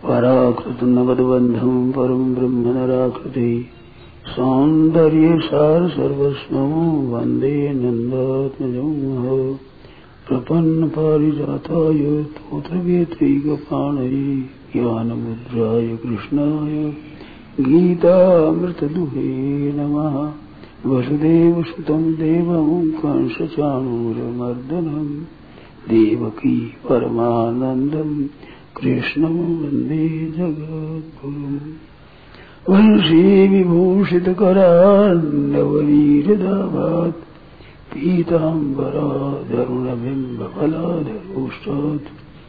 पराकृत नगदबंधम परम ब्रह्म नराकृति सौंदर्य सार सर्वस्वं वंदे नंदात्मजं प्रपन्न पारिजाताय तोत्रवेत्रैकपाणये ज्ञानमुद्राय कृष्णाय गीतामृतदुहे नमः। वसुदेवसुतं देवं कंसचाणूरमर्दनं देवकी परमानन्दं कृष्णं वन्दे जगद्गुरुम्। वंशी विभूषितकरान्नवनीरदाभात् पीताम्बराधरुणबिम्बफलाधरोष्टात्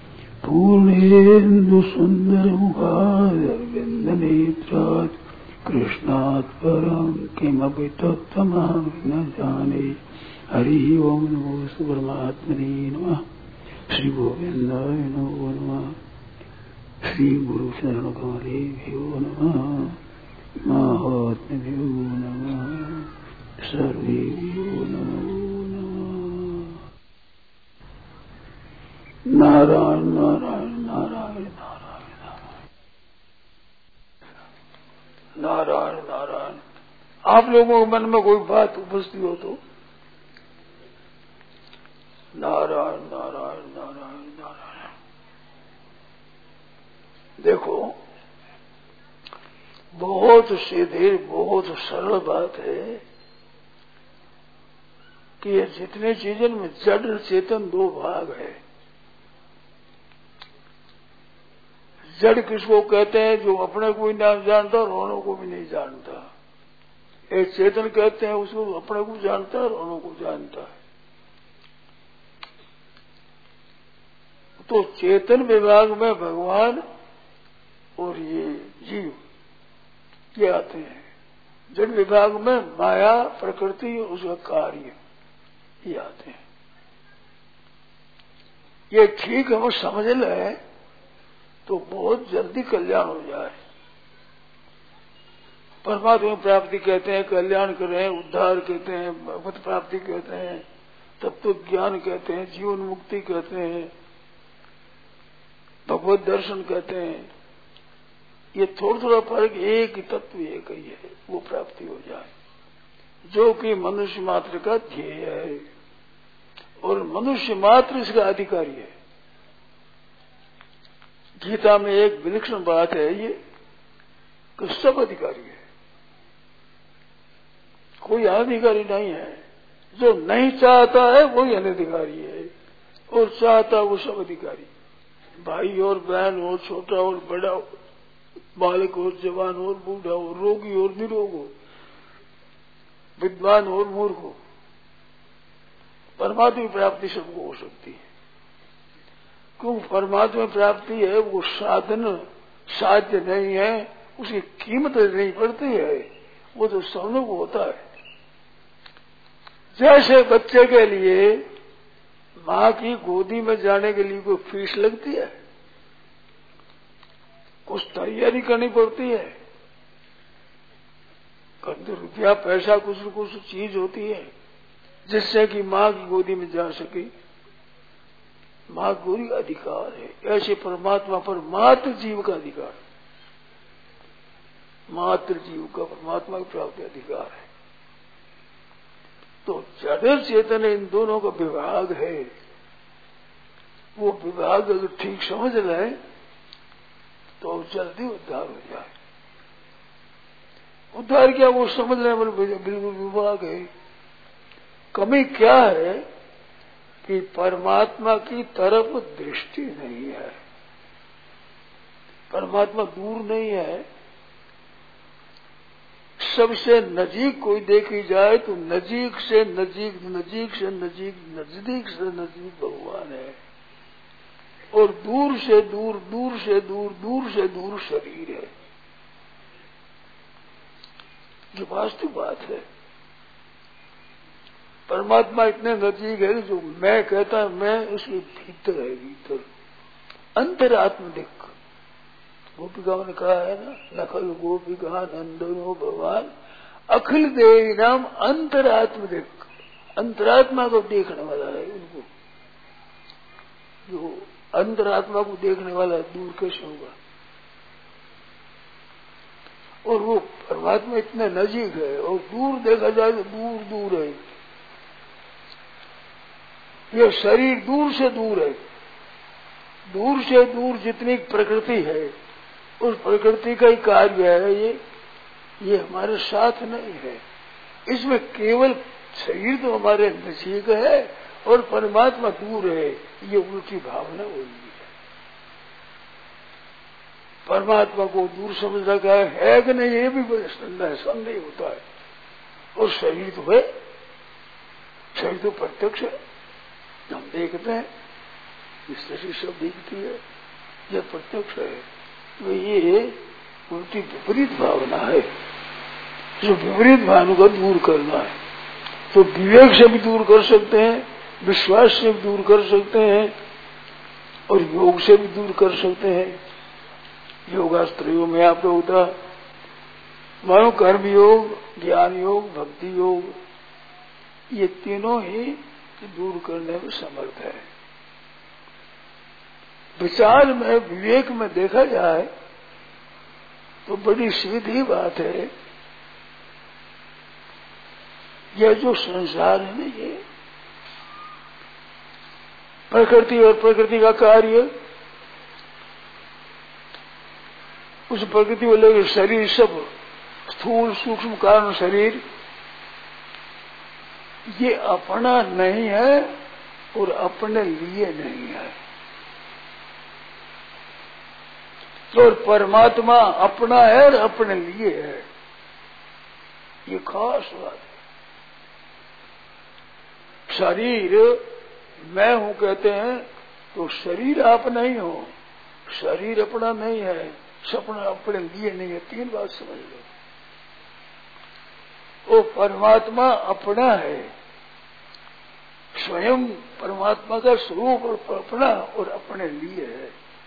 पूर्णेन्दुसुन्दरमुखादरविन्दनेत्रात् कृष्णात् परं किमपि तत्त्वमहं न जाने। हरिः ओम् नमो परमात्मने नमः। श्री गोविन्दाय नमो नमः। श्री गुरु शरण कमलेभ्यो नमः। महात्म्यो नमः। सर्वेभ्यो नमो नमः। नारायण नारायण नारायण नारायण नारायण नारायण। आप लोगों के मन में कोई बात उपस्थित हो तो नारायण नारायण नारायण नारायण। देखो, बहुत सीधी बहुत सरल बात है कि ये जितने चीजों में जड़ और चेतन दो भाग है। जड़ किसको कहते हैं? जो अपने को भी नहीं जानता और औरों को भी नहीं जानता। एक चेतन कहते हैं उसको अपने को जानता है और औरों को जानता है। तो चेतन विभाग में भगवान और ये जीव ये आते हैं। जड़ विभाग में माया प्रकृति उसका कार्य ये आते हैं। ये ठीक हम समझ लें तो बहुत जल्दी कल्याण हो जाए। परमात्मा प्राप्ति कहते हैं, कल्याण करें, उद्धार कहते हैं, भगवत प्राप्ति कहते हैं, तत्व ज्ञान कहते हैं, जीवन मुक्ति कहते हैं, भगवत दर्शन कहते हैं। ये थोड़ा थोड़ा फर्क, एक ही तत्व एक ही है, वो प्राप्ति हो जाए, जो कि मनुष्य मात्र का ध्येय है और मनुष्य मात्र इसका अधिकारी है। गीता में एक विलक्षण बात है ये कि सब अधिकारी है, कोई अनधिकारी नहीं है। जो नहीं चाहता है वही अनधिकारी है और चाहता वो सब अधिकारी। भाई और बहन हो, छोटा और बड़ा हो, बालक हो, जवान हो, बूढ़ा हो, रोगी और निरोग हो, विद्वान और मूर्ख हो, परमात्मा प्राप्ति सबको हो सकती है। क्योंकि परमात्मा प्राप्ति है वो साधन साध्य नहीं है, उसकी कीमत नहीं पड़ती है, वो तो सबको को होता है। जैसे बच्चे के लिए माँ की गोदी में जाने के लिए कोई फीस लगती है, कुछ तैयारी करनी पड़ती है, कभी रुपया पैसा कुछ न कुछ चीज होती है जिससे कि माँ की गोदी में जा सके। माँ गोदी का अधिकार है। ऐसे परमात्मा पर मात्र जीव का अधिकार, मात्र जीव का परमात्मा की प्राप्ति अधिकार है। तो जड़ चेतन इन दोनों का विभाग है। वो विभाग अगर ठीक समझ लें तो जल्दी उद्धार हो जाए। उद्धार क्या वो समझ लें बिल्कुल विभाग है। कमी क्या है कि परमात्मा की तरफ दृष्टि नहीं है। परमात्मा दूर नहीं है, सबसे नजीक कोई देखी जाए तो नजीक से नजीक, नजीक से नजीक, नजदीक से नजदीक भगवान है और दूर से दूर, दूर से दूर, दूर से दूर शरीर है। ये वास्तविक बात है। परमात्मा इतने नजीक है जो मैं कहता है मैं उसके भीतर है, भीतर अंतरात्मदिक। गोपिकाओं ने कहा है ना, नखल गोपिका नंदनो भगवान अखिल देही नाम अंतरात्मदिक। अंतरात्मा को देखने वाला है उनको। जो अंतरात्मा को देखने वाला दूर कैसे होगा? और वो परमात्मा इतने नजीक है और दूर देखा जाए तो दूर दूर है। ये शरीर दूर से दूर है, दूर से दूर जितनी प्रकृति है उस प्रकृति का ही कार्य है ये हमारे साथ नहीं है। इसमें केवल शरीर तो हमारे नजीक है और परमात्मा दूर है, ये उल्टी भावना हो रही है। परमात्मा को दूर समझ रखा है कि नहीं, ये भी संदेह होता है। और शरीर तो है, शरीर तो प्रत्यक्ष है, हम देखते हैं, इस तरह सब दिखती है, यह प्रत्यक्ष है। तो ये उल्टी विपरीत भावना है, जो विपरीत भावना को दूर करना है। तो विवेक से भी दूर कर सकते हैं, विश्वास से भी दूर कर सकते हैं और योग से भी दूर कर सकते हैं। योगास्त्रों में आपको होता मानो कर्म योग, ज्ञान योग, भक्ति योग, ये तीनों ही दूर करने में समर्थ है। विचार में, विवेक में देखा जाए तो बड़ी सीधी बात है, यह जो संसार है ना, ये प्रकृति और प्रकृति का कार्य, उस प्रकृति को लेकर शरीर, सब स्थूल सूक्ष्म कारण शरीर, ये अपना नहीं है और अपने लिए नहीं है। और परमात्मा अपना है और अपने लिए है, ये खास बात है। शरीर मैं हूं कहते हैं तो शरीर आप नहीं हो, शरीर अपना नहीं है, सपना अपने लिए नहीं है। तीन बात समझ लो। वो परमात्मा अपना है, स्वयं परमात्मा का स्वरूप और अपना और अपने लिए है।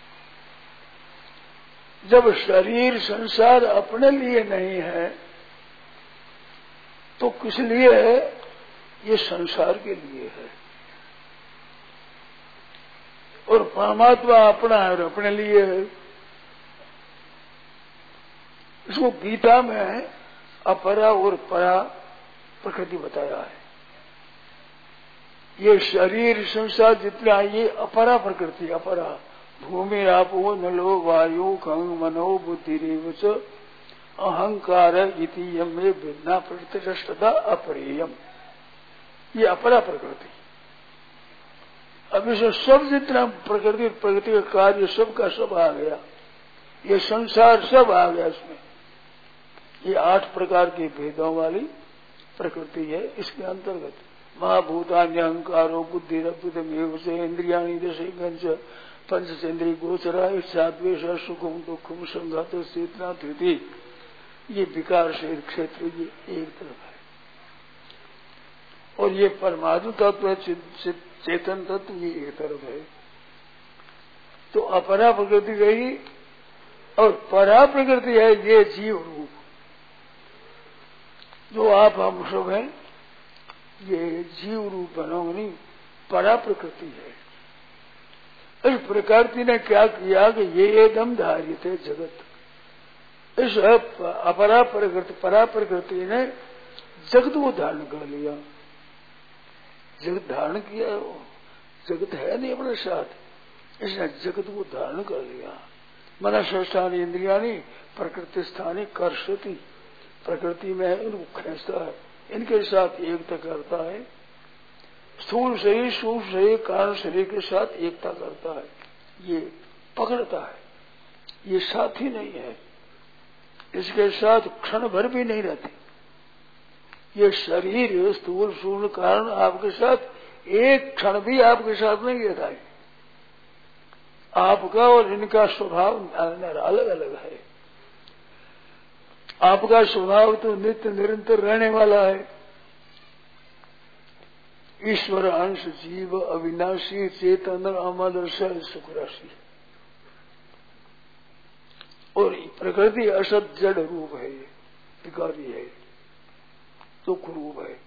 जब शरीर संसार अपने लिए नहीं है तो किस लिए है? ये संसार के लिए है। और परमात्मा अपना है और अपने लिए है। इसको गीता में अपरा और परा प्रकृति बताया है। ये शरीर संसार जितना ये अपरा प्रकृति, अपरा भूमि आपो नलो वायु खंग मनो बुद्धि रेवच अहंकार इति यमे भिन्ना प्रतिष्ठता अपरेयम, ये अपरा प्रकृति। अब इसमें सब जितना प्रकृति प्रकृति का कार्य सबका सब आ गया, ये संसार सब आ गया इसमें। ये 8 प्रकार के भेदों वाली प्रकृति है। इसके अंतर्गत महाभूतान्य अहंकारो बुद्धि रब्दमेव से इंद्रियाणी दशेगंच पंचचेन्द्रीय गोचरा इच्छा द्वेष सुखम दुखम संघात चेतना धृति, ये विकार से क्षेत्र ये एक तरफ है। और ये परमाणु तत्व चेतन तत्व ये एक तरफ है। तो अपरा प्रकृति गई और परा प्रकृति है ये जीव रूप, जो आप हम सब हैं, ये जीव रूप बनोगनी परा प्रकृति है। इस प्रकृति ने क्या किया कि ये एकदम धार्य थे जगत। इस अपरा प्रकृति परा प्रकृति ने जगत को धारण कर लिया। जगत धारण किया, जगत है नहीं अपने साथ, इसने जगत को धारण कर लिया। मनस्स्थानी इंद्रियानी प्रकृति स्थानी कर्षति, प्रकृति में है, इनको खींचता है, इनके साथ एकता करता है। स्थूल शरीर सूक्ष्म शरीर कारण शरीर के साथ एकता करता है, ये पकड़ता है, ये साथी नहीं है, इसके साथ क्षण भर भी नहीं रहते। ये शरीर स्थूल सूक्ष्म कारण आपके साथ एक क्षण भी आपके साथ नहीं रहता है। आपका और इनका स्वभाव अलग अलग है। आपका स्वभाव तो नित्य निरंतर रहने वाला है। ईश्वर अंश जीव अविनाशी चेतन अमर सुख राशि, और प्रकृति असत जड़ रूप है, विकारी है, दुख रूप है।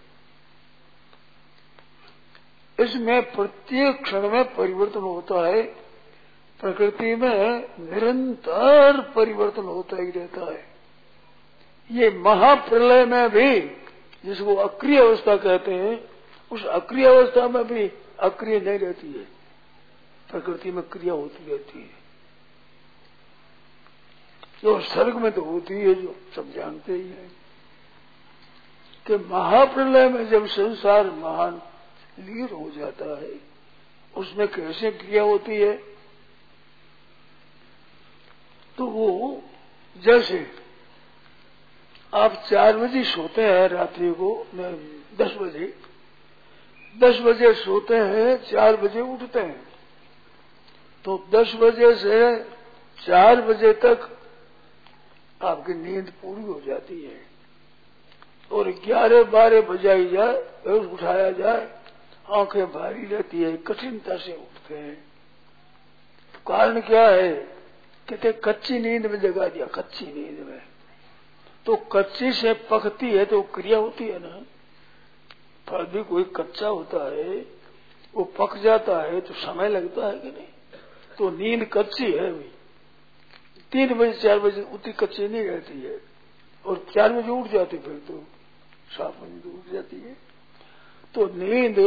इसमें प्रत्येक क्षण में परिवर्तन होता है। प्रकृति में निरंतर परिवर्तन होता ही रहता है। ये महाप्रलय में भी, जिसको अक्रिय अवस्था कहते हैं, उस अक्रिय अवस्था में भी अक्रिय नहीं रहती है, प्रकृति में क्रिया होती रहती है। जो स्वर्ग में तो होती है, जो सब जानते ही हैं कि महाप्रलय में जब संसार महान लीन हो जाता है, उसमें कैसे क्रिया होती है? तो वो जैसे आप 4 बजे सोते हैं रात्रि को, 10 बजे सोते हैं, 4 बजे उठते हैं, तो 10 बजे से 4 बजे तक आपकी नींद पूरी हो जाती है, और 11-12 बजाई जाए और उठाया जाए, आंखें भारी रहती है, कठिनता से उठते हैं। तो कारण क्या है? कहते कच्ची नींद में जगा दिया, कच्ची नींद में। तो कच्ची से पकती है तो क्रिया होती है ना। फल भी कोई कच्चा होता है, वो पक जाता है तो समय लगता है कि नहीं? तो नींद कच्ची है भी, 3 बजे 4 बजे उतनी कच्ची नहीं रहती है, और 4 बजे उठ जाती, फिर तो 7 बजे तो उठ जाती है। तो नींद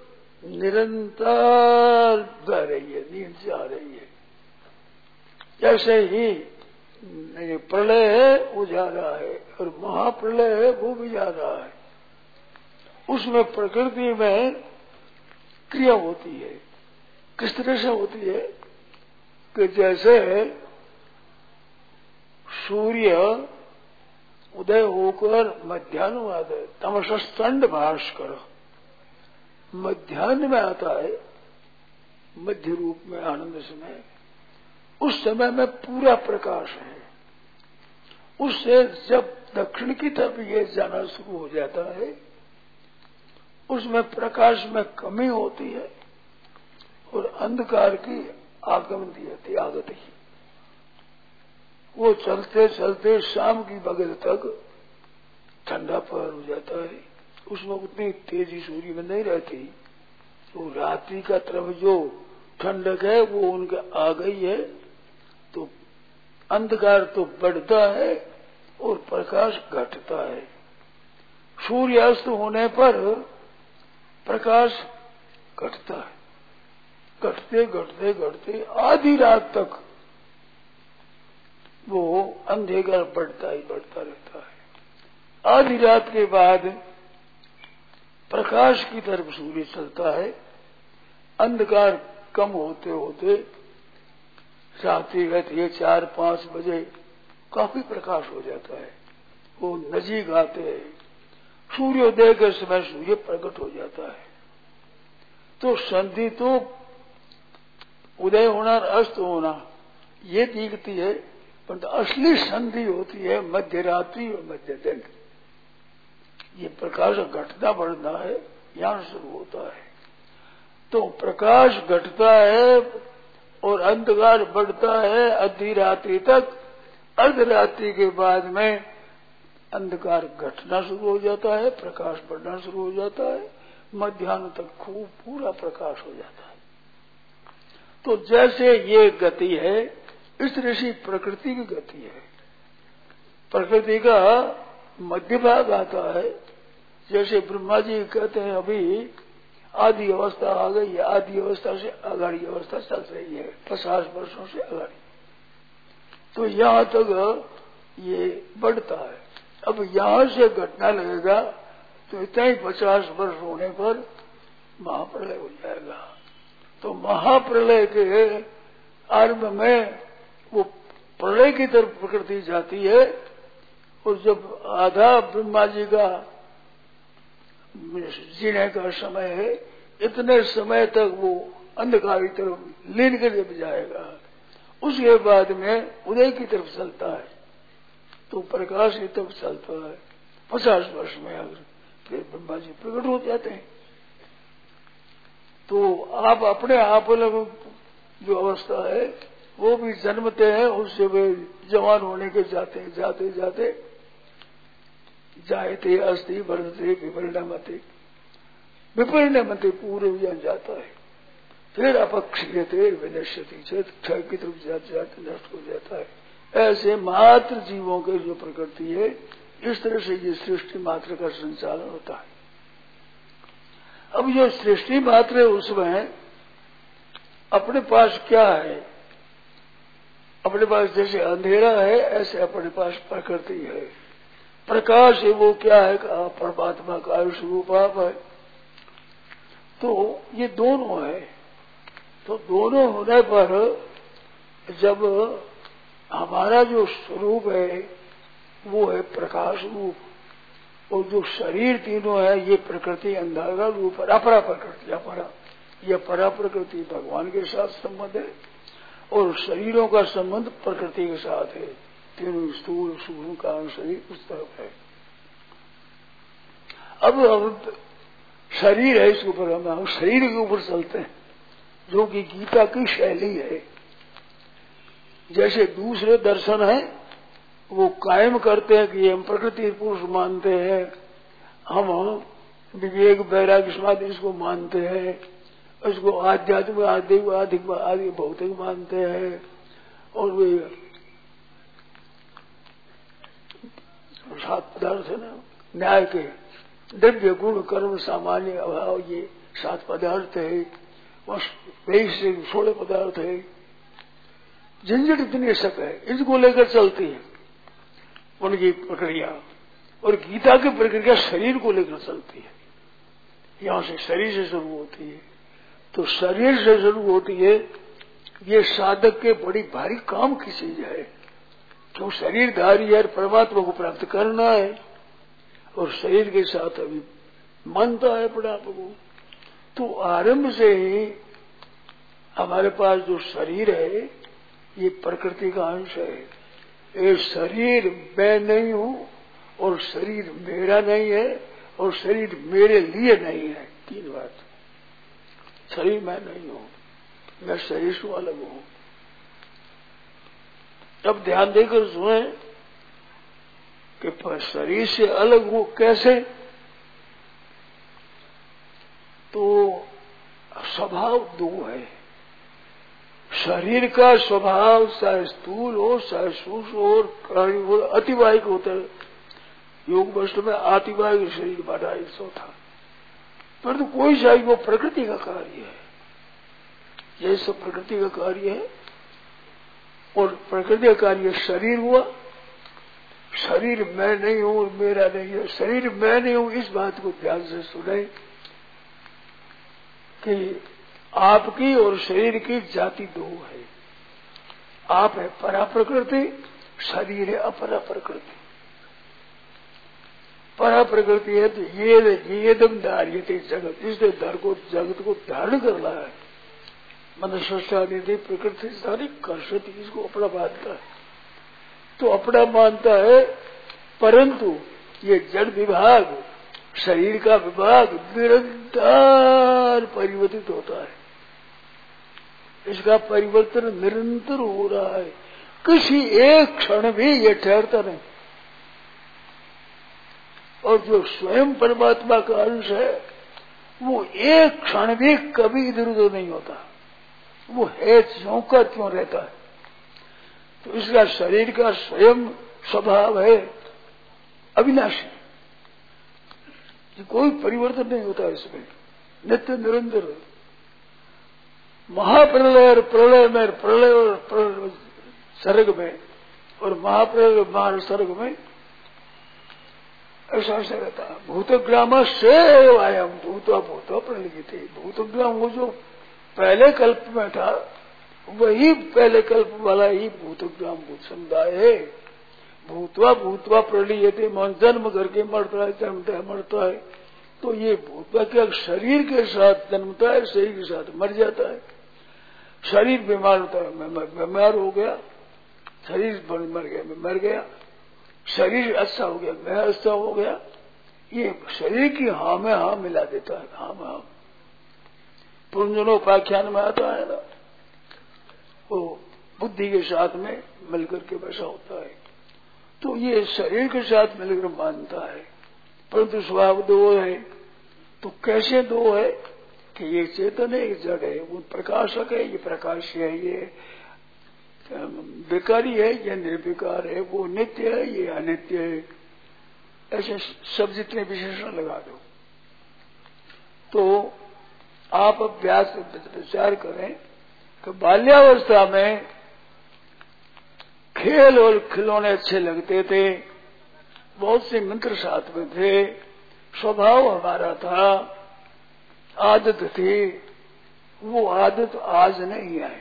निरंतर बह रही है, नींद जा रही है। जैसे ही प्रलय है वो जा रहा है, और महाप्रलय है वो भी जा रहा है। उसमें प्रकृति में क्रिया होती है। किस तरह से होती है कि जैसे सूर्य उदय होकर मध्याह्न तमसस्तंड भास्कर मध्याह्न में आता है, मध्य रूप में आनंद समय, उस समय में पूरा प्रकाश है। उससे जब दक्षिण की तरफ ये जाना शुरू हो जाता है, उसमें प्रकाश में कमी होती है और अंधकार की आगमन होती आगति। वो चलते चलते शाम की बगल तक ठंडा पहर हो जाता है, उसमें उतनी तेजी सूर्य में नहीं रहती। तो रात्रि का तरफ जो ठंडक है वो उनके आ गई है, तो अंधकार तो बढ़ता है और प्रकाश घटता है। सूर्यास्त होने पर प्रकाश घटता है, घटते घटते घटते आधी रात तक वो अंधकार बढ़ता ही बढ़ता रहता है। आधी रात के बाद प्रकाश की तरफ सूर्य चलता है, अंधकार कम होते होते रात्रि रहती है, 4-5 बजे काफी प्रकाश हो जाता है। वो नजीक आते हैं, सूर्योदय के समय सूर्य प्रकट हो जाता है। तो संधि तो उदय होना और अस्त होना ये दिखती है, परंतु असली संधि होती है मध्य रात्रि और मध्य दिन। ये प्रकाश घटना बढ़ना है, यहां शुरू होता है। तो प्रकाश घटता है और अंधकार बढ़ता है आधी रात्रि तक। अर्धरात्रि के बाद में अंधकार घटना शुरू हो जाता है, प्रकाश बढ़ना शुरू हो जाता है, मध्याह्न तक खूब पूरा प्रकाश हो जाता है। तो जैसे ये गति है, इस तरह से प्रकृति की गति है। प्रकृति का मध्य भाग आता है, जैसे ब्रह्मा जी कहते हैं अभी आदि अवस्था आ गई है, आदि अवस्था से अगाड़ी अवस्था चल रही है 50 वर्षों से अगाड़ी। तो यहाँ तक ये बढ़ता है। अब यहाँ से घटना लगेगा तो इतना ही 50 वर्ष होने पर महाप्रलय हो जाएगा। तो महाप्रलय के आरंभ में वो प्रलय की तरफ प्रकृति जाती है, और जब आधा ब्रह्मा जी का जीने का समय है, इतने समय तक वो अंधकार की तरफ लीन के लिए जाएगा। उसके बाद में उदय की तरफ चलता है, तो प्रकाश की तरफ चलता है। 50 वर्ष में अगर फिर ब्रह्मा जी प्रकट हो जाते हैं। तो आप अपने आप जो अवस्था है वो भी जन्मते हैं, उससे वे जवान होने के जाते जाते जाते जायते अस्ति वर्धते विपरिणमते, विपरिणमते पूर्व जन जाता है। फिर अपक्षीयते विनश्यति चेत, क्षय की तरफ जाते जाते नष्ट हो जाता है। ऐसे मात्र जीवों के जो प्रकृति है इस तरह से ये सृष्टि मात्र का संचालन होता है। अब जो सृष्टि मात्र है उसमें अपने पास क्या है? अपने पास जैसे अंधेरा है ऐसे अपने पास प्रकृति है। प्रकाश है वो क्या है? परमात्मा का स्वरूप आप है। तो ये दोनों है। तो दोनों होने पर जब हमारा जो स्वरूप है वो है प्रकाश रूप, और जो शरीर तीनों है ये प्रकृति अंधारा रूप है। अपरा प्रकृति, अपरा यह परा प्रकृति भगवान के साथ संबंध है, और शरीरों का संबंध प्रकृति के साथ है। तीनों स्थूल सूक्ष्म कारण शरीर उस तरफ है। अब शरीर है, इसके ऊपर हम शरीर के ऊपर चलते हैं, जो कि गीता की शैली है। जैसे दूसरे दर्शन है वो कायम करते हैं कि हम प्रकृति पुरुष मानते हैं, हम विवेक वैराग्य समाधि इसको मानते हैं, इसको आध्यात्मिक आधिक आदि भौतिक मानते हैं, और वे सात पदार्थ है ना न्याय के, द्रव्य गुण कर्म सामान्य अभाव, ये 7 पदार्थ है। 23 से 16 पदार्थ है। झंझट इतनी शक है, इसको लेकर चलती है उनकी प्रक्रिया। और गीता की प्रक्रिया शरीर को लेकर चलती है। यहां से शरीर से शुरू होती है, तो शरीर से शुरू होती है। ये साधक के बड़ी भारी काम की चीज है, क्यों? शरीरधारी है, परमात्मा को प्राप्त करना है, और शरीर के साथ अभी मानता है अपने आप को। तो आरंभ से ही हमारे पास जो शरीर है ये प्रकृति का अंश है। ये शरीर मैं नहीं हूं, और शरीर मेरा नहीं है, और शरीर मेरे लिए नहीं है। 3 बात। शरीर मैं नहीं हूं, मैं शरीर से अलग हूं। अब ध्यान देकर सुने कि शरीर से अलग हूं कैसे? तो स्वभाव 2 है। शरीर का स्वभाव चाहे स्थूल हो, चाहे सूक्ष्म हो, प्राणी हो, अतिवाहिक होता है। योग वस्तु में आतिवाहिक शरीर बना है चौथा। परंतु कोई चाहिए वो प्रकृति का कार्य है। यह सब प्रकृति का कार्य है, और प्रकृति का कार्य शरीर हुआ। शरीर मैं नहीं हूं, मेरा नहीं है। शरीर मैं नहीं हूं, इस बात को ध्यान से सुने कि आपकी और शरीर की जाति 2 है। आप है परा प्रकृति, शरीर है अपरा प्रकृति। परा प्रकृति है तो ये दम धार्यते जगत, इसने जगत को धारण करना है। मनुष्य प्रकृति सारी कर्षति, इसको अपना मानता है, तो अपना मानता है। परंतु ये जड़ विभाग, शरीर का विभाग निरंतर परिवर्तित होता है। इसका परिवर्तन निरंतर हो रहा है, किसी एक क्षण भी ये ठहरता नहीं। और जो स्वयं परमात्मा का अंश है वो एक क्षण भी कभी इधर उधर नहीं होता, वो है ज्यों का त्यों रहता है। तो इसका शरीर का स्वयं स्वभाव है अविनाशी, कोई परिवर्तन नहीं होता इसमें, नित्य निरंतर। महाप्रलय और प्रलय में, प्रलय और सर्ग में, और महाप्रलय महासर्ग में ऐसा रहता है। भूतग्राम से आयम भूतवा भूतवा प्रलिखित। भूतग्राम वो जो पहले कल्प में था वही पहले कल्प वाला ही भूतग्राम भूत समुदाय है। भूतवा भूतवा प्रलिखित, मन जन्म करके मरता है, जन्मता है, मरता है। तो ये भूतवा क्या शरीर के साथ जन्मता है, शरीर के साथ मर जाता है। शरीर बीमार होता है, मैं बीमार हो गया, शरीर मर गया, मैं मर गया। शरीर अच्छा हो गया, मैं अच्छा हो गया। ये शरीर की हाँ में हाँ मिला देता है, हाँ में हाँ। पुनर्जनोपाख्यान में आता है ना, वो बुद्धि के साथ में मिलकर के वैसा होता है। तो ये शरीर के साथ मिलकर मानता है, परंतु स्वभाव 2 है। तो कैसे 2 है कि ये चेतन है, ये जड़ है, वो प्रकाशक है, ये प्रकाश है, ये विकारी है, ये निर्विकार है, वो नित्य है, ये अनित्य है। ऐसे सब जितने विशेषण लगा दो। तो आप अभ्यास विचार करें कि बाल्यावस्था में खेल और खिलौने अच्छे लगते थे, बहुत से मित्र साथ में थे, स्वभाव हमारा था, आदत थी। वो आदत आज नहीं है,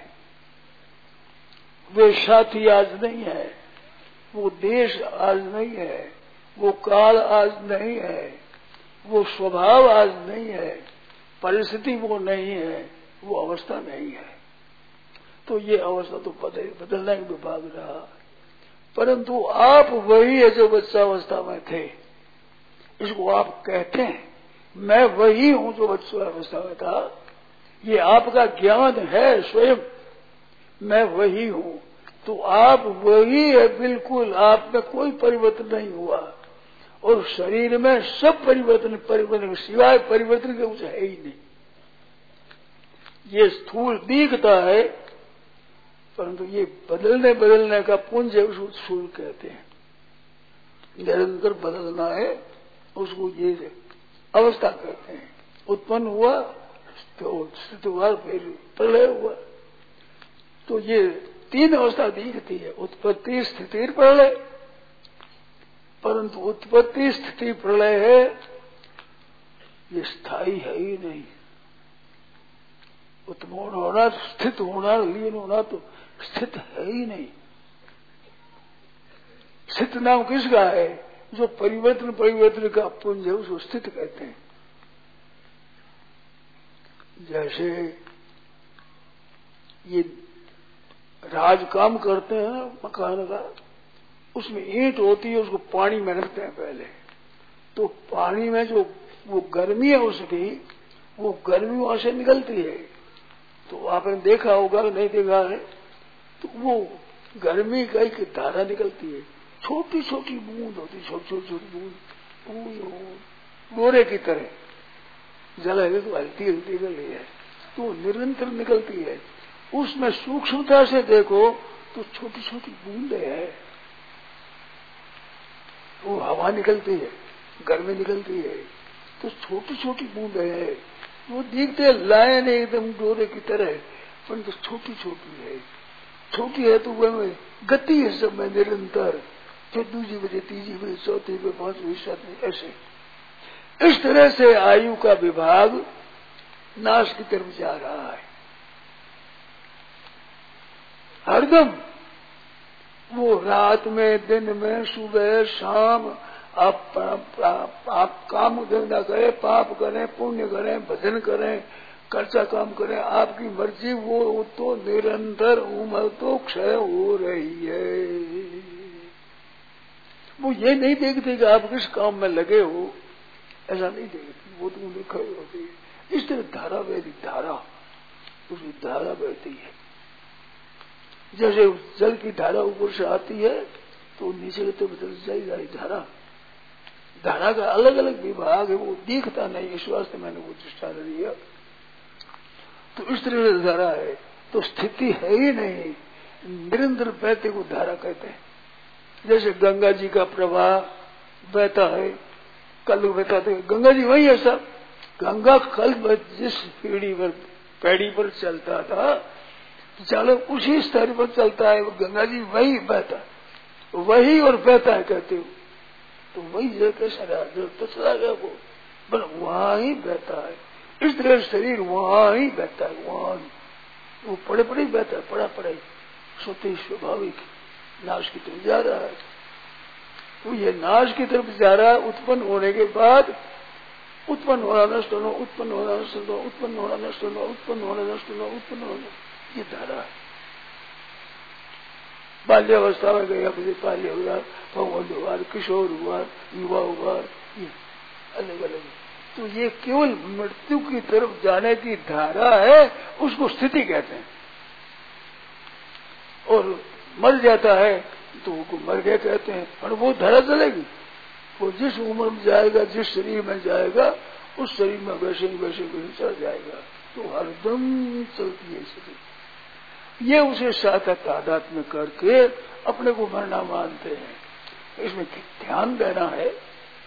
वे साथी आज नहीं है, वो देश आज नहीं है, वो काल आज नहीं है, वो स्वभाव आज नहीं है, परिस्थिति वो नहीं है, वो अवस्था नहीं है। तो ये अवस्था तो बदलने का विभाग रहा, परंतु आप वही है जो बच्चावस्था में थे। इसको आप कहते हैं मैं वही हूं जो बच्चावस्था में था। ये आपका ज्ञान है स्वयं, मैं वही हूं। तो आप वही है बिल्कुल, आप में कोई परिवर्तन नहीं हुआ। और शरीर में सब परिवर्तन सिवाय परिवर्तन के कुछ है ही नहीं। ये स्थूल दिखता है, परंतु ये बदलने का पुंज है, उसको स्थूल कहते हैं। निरंतर बदलना है, उसको ये अवस्था कहते हैं। उत्पन्न हुआ तो स्थित हुआ, फिर प्रलय हुआ। तो ये तीन अवस्था दिखती है, उत्पत्ति स्थिति प्रलय। परंतु उत्पत्ति स्थिति प्रलय है, ये स्थायी है ही नहीं। उत्पन्न होना, स्थित होना, लीन होना तो स्थित है ही नहीं। स्थित नाम किसका है? जो परिवर्तन का पुंज है, उसको स्थित कहते हैं। जैसे ये राज काम करते हैं मकान का, उसमें ईंट होती है, उसको पानी में रखते हैं पहले। तो पानी में जो वो गर्मी है उसकी, वो गर्मी वहां से निकलती है। तो आपने देखा होगा, नहीं देखा है तो वो गर्मी का एक धारा निकलती है, छोटी छोटी बूंद होती, छोटी बूंद गोरे की तरह। जल है तो हल्की हल्की गल है, तो निरंतर निकलती है। उसमें सूक्ष्मता से देखो तो छोटी छोटी बूंदे है, वो हवा निकलती है, गर्मी निकलती है, तो छोटी छोटी बूंदे है। वो दिखते लाइन एकदम डोरे की तरह, परंतु तो छोटी छोटी है। छोटी है तो वह गति है सब में निरंतर, फिर दूसरी बजे, तीसरी बजे, चौथी बजे, पांचवी, सातवीं, ऐसे। इस तरह से आयु का विभाग नाश की तरफ जा रहा है। हरदम वो रात में, दिन में, सुबह शाम आप काम धंधा करें, पाप करें, पुण्य करें, भजन करें, कर्चा काम करें, आपकी मर्जी, वो तो निरंतर उम्र तो क्षय हो रही है। वो ये नहीं देखते कि आप किस काम में लगे हो, ऐसा नहीं देखती, वो तो लिखा होती है। इस तरह धारा बहती, धारा उसकी धारा बहती है। जैसे जल की धारा ऊपर से आती है तो नीचे की तरफ बदल जाएगी धारा। धारा का अलग अलग विभाग है, वो दिखता नहीं, इस वास्ते मैंने वो दृष्टांत दिया। तो इस तरह से धारा है, तो स्थिति है ही नहीं, निरंतर बहते को धारा कहते हैं। जैसे गंगा जी का प्रवाह बहता है, कल बहता था, गंगा जी वही है सब। गंगा कल जिस पैड़ी पर चलता था, चलो उसी स्तर पर चलता है, गंगा जी वही बहता है, वही और बहता है कहते हो। तो वही जगह कैसा रहा, जब तो चला गया वो, बस वहां ही बहता है। इस तरह शरीर वहां ही बहता है, वहां वो पड़े पड़े ही बहता है, पड़ा पड़ा ही स्वतः स्वाभाविक नाश की तरफ जा रहा है। तो ये नाश की तरफ जा रहा है। उत्पन्न होने के बाद उत्पन्न होना नष्ट होना, उत्पन्न होना नष्ट होना, उत्पन्न होना नष्ट होना, उत्पन्न होना नष्ट होना, उत्पन्न होना, ये धारा है। बाल्यावस्था में गया, फिर बाल्य हुआ, भगवान हुआ, किशोर हुआ, युवा हुआ, ये अलग अलग। तो ये केवल मृत्यु की तरफ जाने की धारा है, उसको स्थिति कहते हैं। और मर जाता है तो वो मर गया कहते हैं, और वो धारा चलेगी। वो जिस उम्र में जाएगा, जिस शरीर में जाएगा, उस शरीर में वैसे वैसे चल जाएगा। तो हरदम चलती है शरीर। ये उसे साथ तादाद में करके अपने को मरना मानते हैं। इसमें ध्यान देना है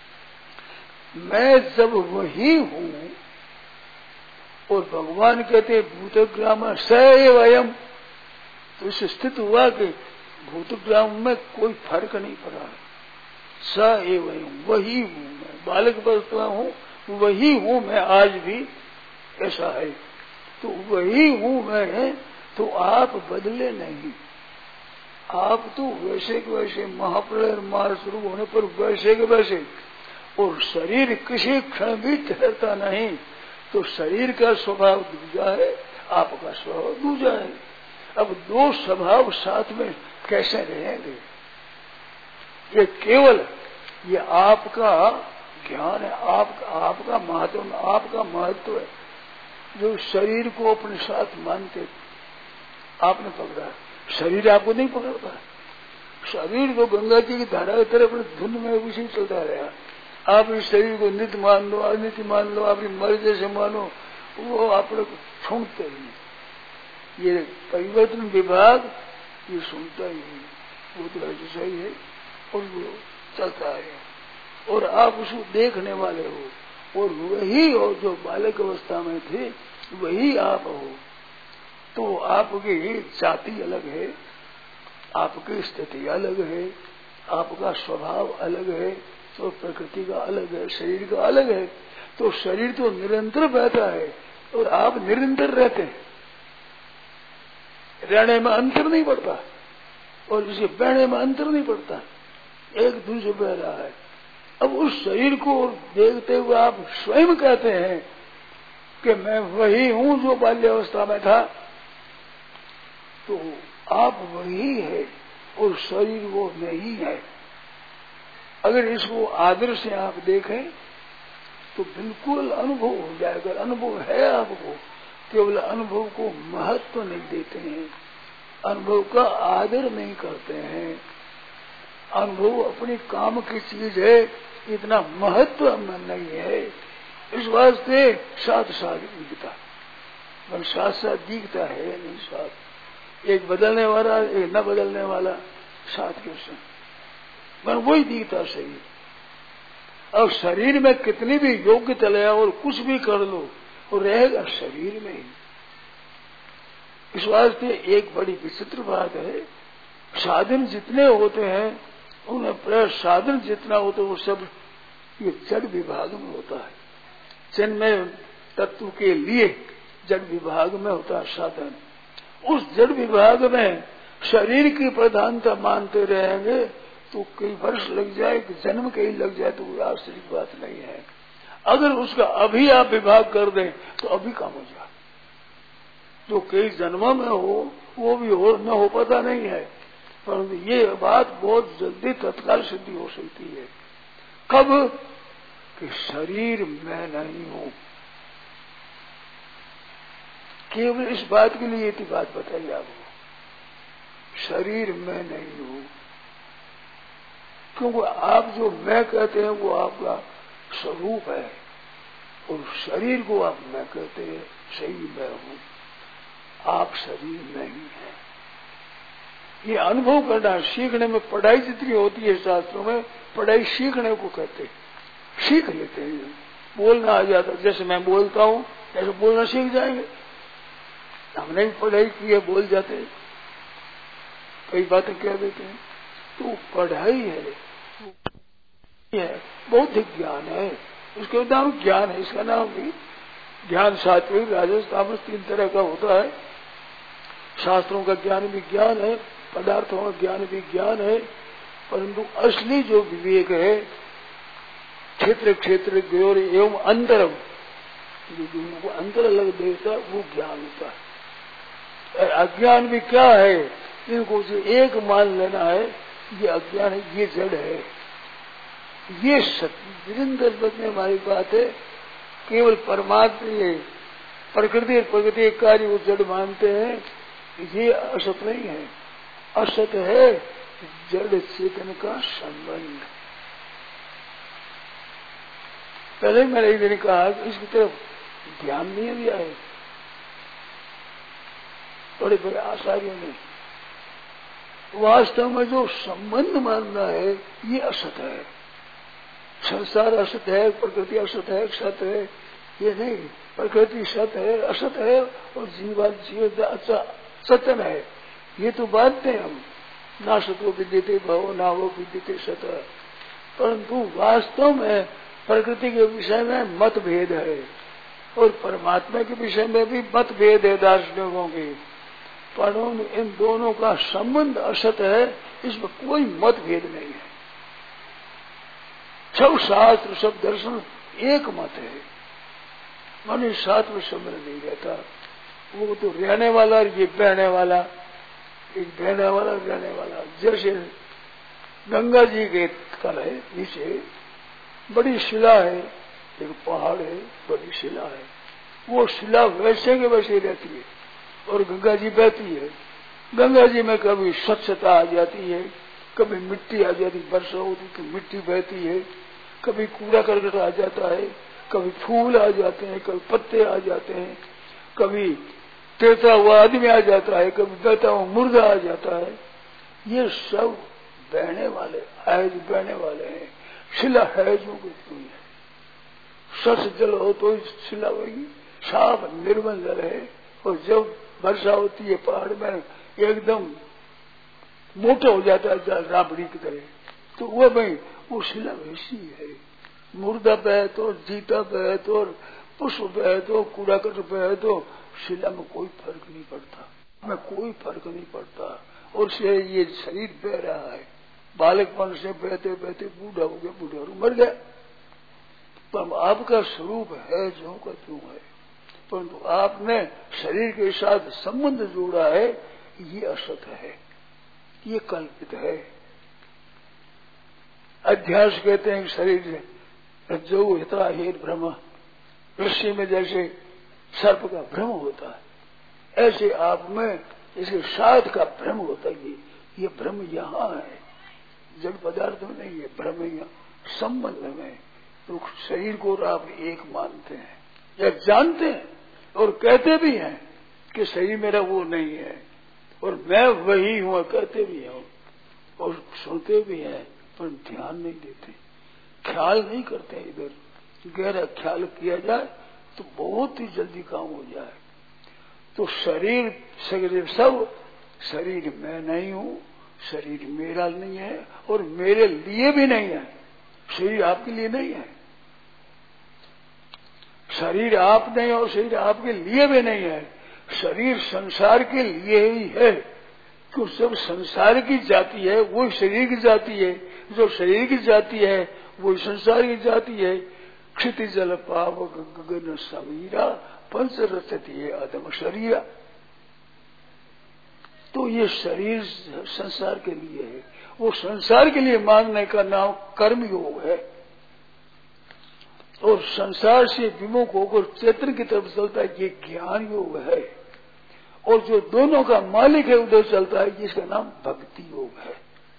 मैं जब वही हूं, और भगवान कहते हैं भूतग्राम स एव अयम, तो इससे स्थित हुआ कि भूतग्राम में कोई फर्क नहीं पड़ा। स एव अयम, वही हूं मैं, बालक अवस्था हूं, वही हूं मैं आज भी, ऐसा है। तो वही हूं मैं, तो आप बदले नहीं। आप तो वैसे के वैसे, महाप्रलय मार शुरू होने पर वैसे के वैसे, और शरीर किसी क्षण भी ठहरता नहीं। तो शरीर का स्वभाव दूजा है, आपका स्वभाव दूजा है। अब दो स्वभाव साथ में कैसे रहेंगे? ये केवल ये आपका ज्ञान है, आपका महत्व, आपका महत्व है, जो शरीर को अपने साथ मानते आपने पकड़ा। शरीर आपको नहीं पकड़ता। शरीर को गंगा जी की धारा की तरह अपने धुन में उसी चलता रहा। आप इस शरीर को नित्य मान लो, अनित्य मान लो, अपनी मर्जी से मानो, वो आप लोग छोड़ते ही नहीं। ये परिवर्तन विभाग ये सुनता ही नहीं, वो तो ऐसा ही है और वो चलता है, और आप उसको देखने वाले हो, और वही हो जो बालक अवस्था में थे, वही आप हो। तो आपकी जाति अलग है, आपकी स्थिति अलग है, आपका स्वभाव अलग है, तो प्रकृति का अलग है, शरीर का अलग है। तो शरीर तो निरंतर बहता है और आप निरंतर रहते हैं, रहने में अंतर नहीं पड़ता, और इसे बहने में अंतर नहीं पड़ता, एक दूसरे बह रहा है। अब उस शरीर को देखते हुए आप स्वयं कहते हैं कि मैं वही हूं जो बाल्यावस्था में था। तो आप वही है और शरीर वो नहीं है। अगर इसको आदर से आप देखें तो बिल्कुल अनुभव हो जाएगा। अनुभव है आपको, केवल अनुभव को महत्व नहीं देते हैं, अनुभव का आदर नहीं करते हैं। अनुभव अपने काम की चीज है, इतना महत्व में नहीं है। इस वास्ते साथ साथ दिखता, पर साथ साथ दिखता है नहीं। साथ एक बदलने वाला, एक न बदलने वाला, साथ के संग पर वही दिखता सही। अब शरीर में कितनी भी योग्यता ले और कुछ भी कर लो, वो रहेगा शरीर में ही। इस वास्ते एक बड़ी विचित्र बात है, साधन जितने होते हैं उनमें साधन जितना होता है वो सब ये जड़ विभाग में होता है। चिन्मय तत्व के लिए जड़ विभाग में होता है साधन। उस जड़ विभाग में शरीर की प्रधानता मानते रहेंगे तो कई वर्ष लग जाए, जन्म कहीं लग जाए तो कोई आश्चर्य की बात नहीं है। अगर उसका अभी आप विभाग कर दें तो अभी काम हो जाए। जो कई जन्मों में हो वो भी हो न हो पता नहीं है, परंतु ये बात बहुत जल्दी तत्काल सिद्धि हो सकती है। कब? कि शरीर मैं नहीं हूं। केवल इस बात के लिए ये बात बताइए आपको, शरीर मैं नहीं हूं। क्योंकि आप जो मैं कहते हैं वो आपका स्वरूप है, और शरीर को आप मैं कहते हैं सही मैं हूं। आप शरीर नहीं है। ये अनुभव करना, सीखने में पढ़ाई जितनी होती है शास्त्रों में, पढ़ाई सीखने को कहते हैं। सीख लेते हैं, बोलना आ जाता, जैसे मैं बोलता हूं ऐसे बोलना सीख जाएंगे। हमने भी पढ़ाई की है, बोल जाते हैं, कई बातें कह देते हैं। तो पढ़ाई है, बौद्धिक ज्ञान है, उसके नाम ज्ञान है। इसका नाम भी ज्ञान सात्विक राजस तामस 3 तरह का होता है। शास्त्रों का ज्ञान भी ज्ञान है, पदार्थों का ज्ञान भी ज्ञान है, परंतु असली जो विवेक है क्षेत्र क्षेत्र गौर एवं अंतरम, जो दोनों को अंतर अलग देखता है वो ज्ञान होता है। अज्ञान भी क्या है? इनको जो एक मान लेना है, ये अज्ञान है, ये जड़ है, ये सत्य निरंतर बदलने वाली बात है। केवल परमात्मा ये प्रकृति और प्रकृति कार्य वो जड़ मानते हैं, ये असत नहीं है। असत है जड़ चेतन का संबंध। पहले मैंने एक दिन कहा कि इसकी तरफ ध्यान नहीं दिया है बड़े बड़े आचार्यों ने। वास्तव में जो संबंध मानना है ये असत है, संसार असत है, प्रकृति असत है, सत है, ये नहीं। प्रकृति सत है, असत है, और जीवन सतन है, ये तो बांधते हैं हम। ना सतो विद्यते भवो ना वो विद्यते सत। परंतु वास्तव में प्रकृति के विषय में मतभेद है और परमात्मा के विषय में भी मतभेद है दार्शनिकों के। परंतु इन दोनों का संबंध असत है, इसमें कोई मतभेद नहीं है। सब शास्त्र सब दर्शन एक मत है, माने साथ में संबंध नहीं रहता। वो तो रहने वाला और ये बहने वाला, एक बहने वाला रहने वाला। जैसे गंगा जी के तल है, नीचे बड़ी शिला है, एक पहाड़ है, बड़ी शिला है, वो शिला वैसे के वैसे रहती है और गंगा जी बहती है। गंगा जी में कभी स्वच्छता आ जाती है, कभी मिट्टी आ जाती, वर्षा होती तो मिट्टी बहती है, कभी कूड़ा करकट आ जाता है, कभी फूल आ जाते हैं, कभी पत्ते आ जाते हैं, कभी तैरता हुआ आदमी आ जाता है, कभी बहता हुआ मुर्गा आ जाता है। ये सब बहने वाले हैज बहने वाले हैं। शिला हैजों की हुई है। स्वच्छ जल हो तो शिला होगी, साफ निर्मल जल है। और जब वर्षा होती है पहाड़ में एकदम मोटा हो जाता है जल, राबड़ी की तरह, तो वो भाई वो शिला वैसी है। मुर्दा बहे तो, जीता बहे तो, पुष्प बहे तो, कूड़ा करकट बहे तो शिला में कोई फर्क नहीं पड़ता, में कोई फर्क नहीं पड़ता। और से ये शरीर बह रहा है, बालकपन से बहते बहते बूढ़ा हो गया, बूढ़ा हो मर गया। पर आपका स्वरूप है जो का त्यों है, परंतु आपने शरीर के साथ संबंध जोड़ा है, ये असत है, ये कल्पित है। अध्यास कहते हैं शरीर रज्जु हिता हेर भ्रम, रस्सी में जैसे सर्प का भ्रम होता है, ऐसे आप में इसके साथ का भ्रम होता है। ये भ्रम यहाँ है, जड़ पदार्थ में नहीं है, भ्रम यहाँ संबंध में। तो शरीर को आप एक मानते हैं या जानते हैं और कहते भी हैं कि शरीर मेरा वो नहीं है और मैं वही हूँ, कहते भी हैं और सुनते भी हैं, पर ध्यान नहीं देते, ख्याल नहीं करते। इधर गहरा ख्याल किया जाए तो बहुत ही जल्दी काम हो जाए। तो शरीर सब, शरीर मैं नहीं हूँ, शरीर मेरा नहीं है और मेरे लिए भी नहीं है। शरीर आपके लिए नहीं है, शरीर आप नहीं और शरीर आपके लिए भी नहीं है। शरीर संसार के लिए ही है, क्यों सब संसार की जाति है, वो शरीर की जाति है, जो शरीर की जाति है वो संसार की जाति है। क्षिति जल पावक गगन समीरा पंच रचती है अधम शरीरा। तो ये शरीर संसार के लिए है, वो संसार के लिए मांगने का नाम कर्म योग है। और संसार से विमुख होकर चेतन की तरफ चलता है, ये ज्ञान योग है। और जो दोनों का मालिक है उधर चलता है, जिसका नाम भक्ति योग है।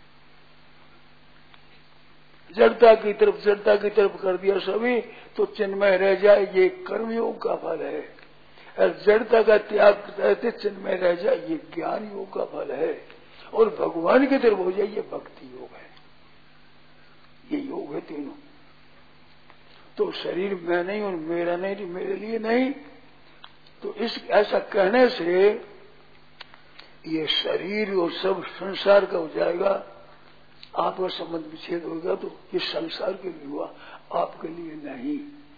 जड़ता की तरफ कर दिया सभी तो चिन्मय रह जाए, ये कर्मयोग का फल है। और जड़ता का त्याग करते चिन्मय रह जाए, ये ज्ञान योग का फल है। और भगवान की तरफ हो जाए, ये भक्ति योग है। ये योग है तीनों। तो शरीर मैं नहीं और मेरा नहीं, मेरे लिए नहीं। तो इस ऐसा कहने से ये शरीर और सब संसार का हो जाएगा। आपका संबंध विच्छेद होगा तो ये संसार के लिए हुआ, आपके लिए नहीं।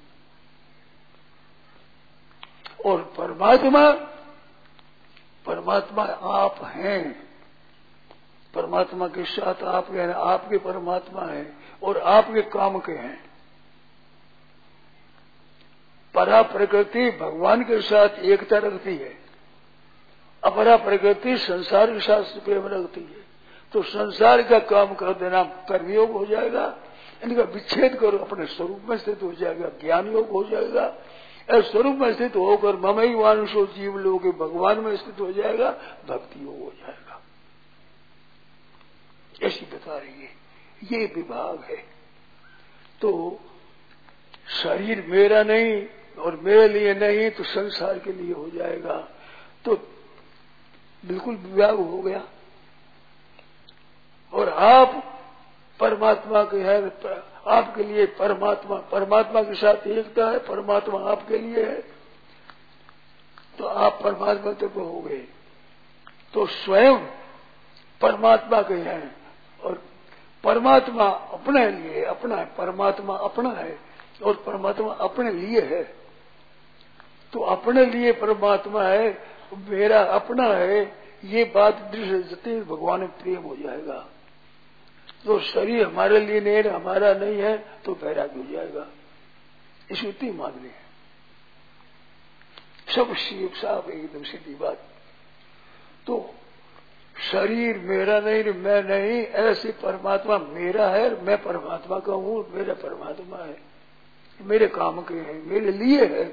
और परमात्मा आप हैं, परमात्मा के साथ आप हैं, आपके परमात्मा है और आपके काम के हैं। परा प्रकृति भगवान के साथ एकता रखती है, अपरा प्रकृति संसार के साथ प्रेम रखती है। तो संसार का काम कर देना कर्मयोग हो जाएगा, इनका विच्छेद करो, अपने स्वरूप में स्थित हो जाएगा, ज्ञान योग हो जाएगा। स्वरूप में स्थित होकर ममई वानुषो जीव लोग भगवान में स्थित हो जाएगा, भक्ति योग हो जाएगा। ऐसी बता रही है, ये विभाग है। तो शरीर मेरा नहीं और मेरे लिए नहीं, तो संसार के लिए हो जाएगा। तो बिल्कुल विभाग हो गया। और आप परमात्मा के हैं आपके लिए परमात्मा, परमात्मा के साथ एकता है, परमात्मा आपके लिए है, तो आप परमात्मा तक हो गए। तो स्वयं परमात्मा के हैं और परमात्मा अपने लिए अपना है, परमात्मा अपना है और परमात्मा अपने लिए है। तो अपने लिए परमात्मा है, मेरा अपना है, ये बात दृढ़ जते भगवान में प्रेम हो जाएगा। तो शरीर हमारे लिए नहीं है, हमारा नहीं है, तो वैराग्य हो जाएगा। इस उतनी मान ली है, सब शिव साहब एकदम सीधी बात। तो शरीर मेरा नहीं, मैं नहीं, ऐसे परमात्मा मेरा है, मैं परमात्मा का हूँ, मेरा परमात्मा है, मेरे काम के हैं, मेरे लिए है।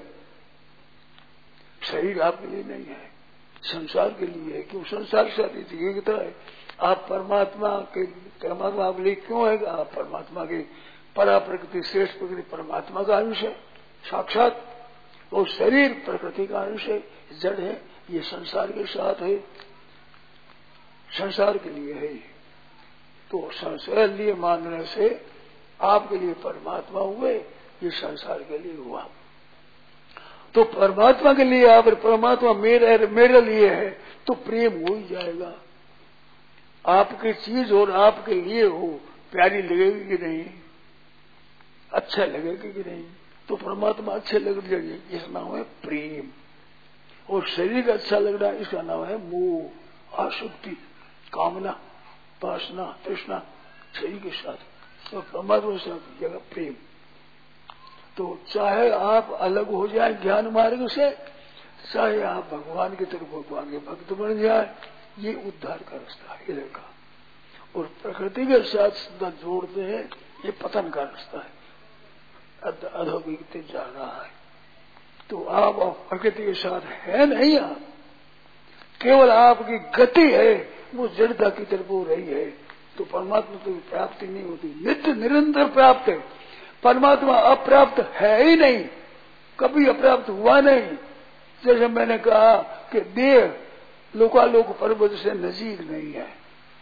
शरीर आपके लिए नहीं है, संसार के लिए है, क्यों संसार के साथ एकता है। आप परमात्मा आपके लिए क्यों है? आप परमात्मा के परा प्रकृति, श्रेष्ठ प्रकृति परमात्मा का अंश है साक्षात, और शरीर प्रकृति का अंश है, जड़ है, ये संसार के साथ है, संसार के लिए है। तो संसार लिए मानने से आपके लिए परमात्मा हुए, ये संसार के लिए हुआ। तो परमात्मा के लिए आप, परमात्मा मेरे लिए है, तो प्रेम हो ही जाएगा। आपकी चीज और आपके लिए हो, प्यारी लगेगी कि नहीं, अच्छा लगेगी कि नहीं, तो परमात्मा अच्छे लग जाएगी, इसका नाम है प्रेम। और शरीर अच्छा लग रहा है, इसका नाम है मोह, आसक्ति, कामना, वासना, तृष्णा, शरीर के साथ। तो परमात्मा से जगह प्रेम। तो चाहे आप अलग हो जाए ज्ञान मार्ग से, चाहे आप भगवान की तरफ भगवान के भक्त बन जाए, ये उद्धार का रास्ता है इधर का। और प्रकृति के साथ सदा जोड़ते हैं, ये पतन का रास्ता है, अधोगति जा रहा है। तो आप प्रकृति के साथ है नहीं, आप केवल आपकी गति है, वो जड़ता की तरफ हो रही है। तो परमात्मा तो प्राप्ति नहीं होती, नित्य निरंतर प्राप्त है। परमात्मा अप्राप्त है ही नहीं, कभी अप्राप्त हुआ नहीं। जैसे मैंने कहा कि देह लोकालोक पर्वत से नजीक नहीं है,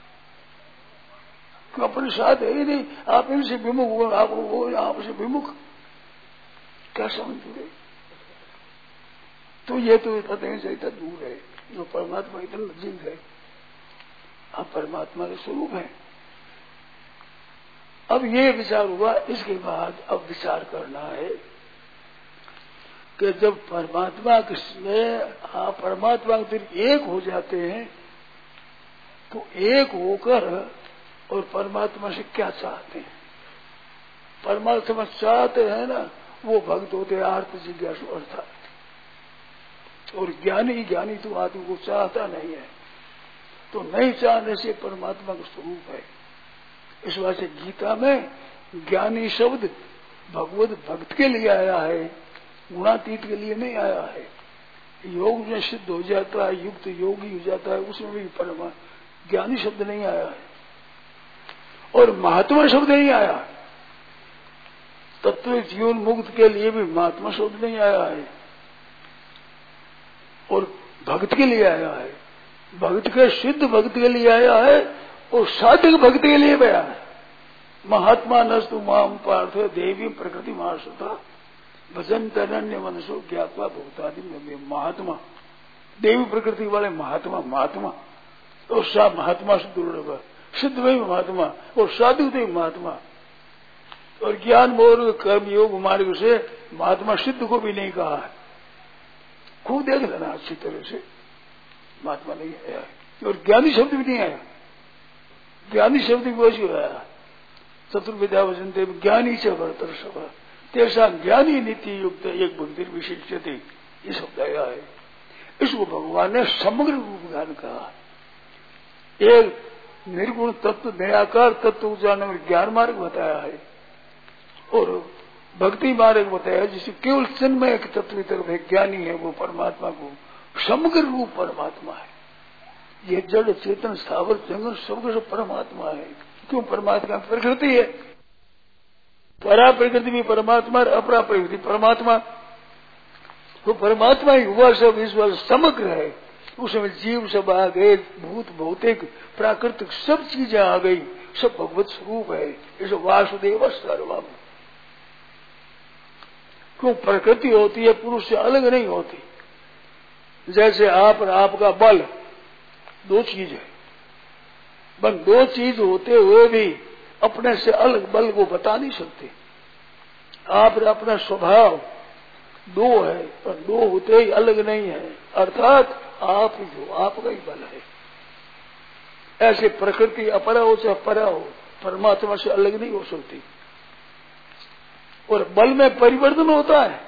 तो अपने साथ है ही नहीं, आप इनसे विमुख हो, आप वो आपसे विमुख, क्या समझोगे? तो ये तो पता नहीं चलता दूर है, जो परमात्मा इतना नजीक है, आप परमात्मा के स्वरूप है। अब ये विचार हुआ, इसके बाद अब विचार करना है कि जब परमात्मा में आप परमात्मा के फिर एक हो जाते हैं, तो एक होकर और परमात्मा से क्या चाहते हैं? परमात्मा चाहते हैं ना, वो भक्त होते हैं आर्त जिज्ञासु अर्थात। और ज्ञानी तो आदमी को चाहता नहीं है, तो नहीं चाहने से परमात्मा का स्वरूप है। इस वजह से गीता में ज्ञानी शब्द भगवत भक्त के लिए आया है, गुणातीत के लिए नहीं आया है। योग में सिद्ध हो जाता है, युक्त योगी हो जाता है, उसमें भी परमात्मा ज्ञानी शब्द नहीं आया है, और महात्मा शब्द नहीं आया। तत्व जीवन मुक्त के लिए भी महात्मा शब्द नहीं आया है, और भक्त के लिए आया है, भक्त के सिद्ध भक्त के लिए आया है, और साधक भक्त के लिए आया है। महात्मा नस्तु माम पार्थ देवी प्रकृति महासुता भजन तनन्य मनसो ज्ञापा भूतादि में। महात्मा देवी प्रकृति वाले महात्मा, महात्मा और सा महात्मा से दुर्लभ, सिद्ध वही महात्मा और साधु भी महात्मा। और ज्ञान मोर कर्म योग मार्ग से महात्मा सिद्ध को भी नहीं कहा है, खूब देख लेना अच्छी तरह से, महात्मा नहीं आया है। और ज्ञानी शब्द भी नहीं आया, ज्ञानी शब्द भी वैसे आया, चतुर्विद्या वचन देव ज्ञानी से वर्तर सभा तेसा ज्ञानी नीति युक्त एक भक्ति विशिष्ट थे, ये शब्द आया है। इसको भगवान ने समग्र रूप ज्ञान कहा। एक निर्गुण तत्व निराकार तत्व जाने और ज्ञान मार्ग बताया है, और भक्ति मार्ग बताया जिसे केवल चिन्मय एक तत्व की तरफ है, ज्ञानी है वो परमात्मा को समग्र रूप परमात्मा है। ये जड़ चेतन स्थावर जंगल सब परमात्मा है। क्यों? परमात्मा प्रकृति है, परा प्रकृति भी परमात्मा और अपरा प्रकृति परमात्मा, तो परमात्मा ही हुआ सब ईश्वर समग्र है। उसमें जीव सब आ गए, भूत भौतिक प्राकृतिक सब चीजें आ गई, सब भगवत स्वरूप है। इस वासुदेव सर्वम। क्यों? प्रकृति होती है, पुरुष से अलग नहीं होती। जैसे आप और आपका बल दो चीज है, बस दो चीज होते हुए भी अपने से अलग बल को बता नहीं सकते। आप और अपना स्वभाव दो है, पर दो होते ही अलग नहीं है, अर्थात आप जो आपका ही बल है। ऐसे प्रकृति अपरा हो चाहे परा हो, परमात्मा से अलग नहीं हो सकती। और बल में परिवर्तन होता है,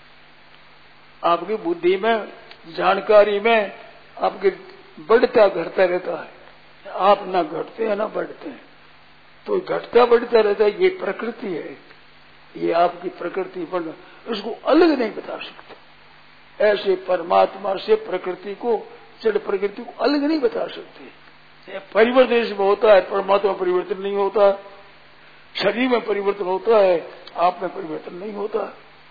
आपकी बुद्धि में, जानकारी में आपके बढ़ता घटता रहता है। आप ना घटते हैं ना बढ़ते हैं, तो घटता बढ़ता रहता है। ये प्रकृति है, ये आपकी प्रकृति, पर उसको अलग नहीं बता सकते। ऐसे परमात्मा से प्रकृति को, जड़ प्रकृति को अलग नहीं बता सकते। परिवर्तन इसमें होता है, परमात्मा परिवर्तन नहीं होता। शरीर में परिवर्तन होता है, आप में परिवर्तन नहीं होता।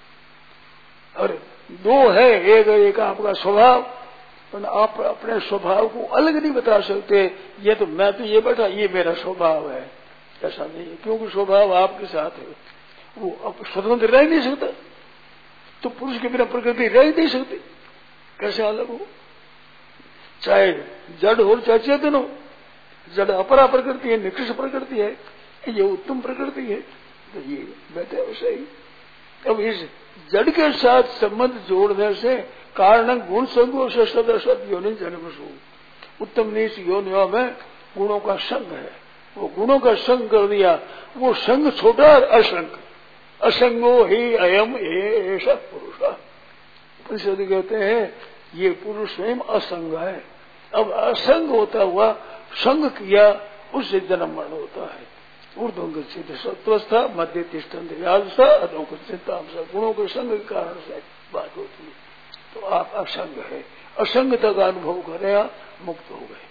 और दो है, एक आपका स्वभाव, पर आप अपने स्वभाव को अलग नहीं बता सकते। ये तो मैं तो ये बैठा, ये मेरा स्वभाव है, ऐसा नहीं है। क्योंकि स्वभाव आपके साथ है, वो अब स्वतंत्र रह नहीं सकता। तो पुरुष के बिना प्रकृति रह नहीं सकती, कैसे अलग हो? चाहे जड़ हो चाहे चेतन हो। जड़ अपरा प्रकृति है, निकृष्ट प्रकृति है, ये उत्तम प्रकृति है, तो ये बैठे वैसे ही। अब इस जड़ के साथ संबंध जोड़ने से कारण गुण संगो से सदसद योनि जन्म सु, उत्तम नीच योनियों में गुणों का संग है। वो गुणों का संग कर दिया, वो संग छोटा और असंग। असंगो ही अयम ऐसा पुरुष। उपनिषद कहते हैं ये पुरुष स्वयं असंग है। अब असंग होता हुआ संग किया, उससे जन्म मरण होता है। ऊर्ध्वगच्छति सत्वस्था, मध्य तिष्ठन्ति राजसा, अधोगच्छति तामसा। गुणों के संग के कारण से बात होती है। तो आप असंग है, असंगता का अनुभव करें, मुक्त हो गए।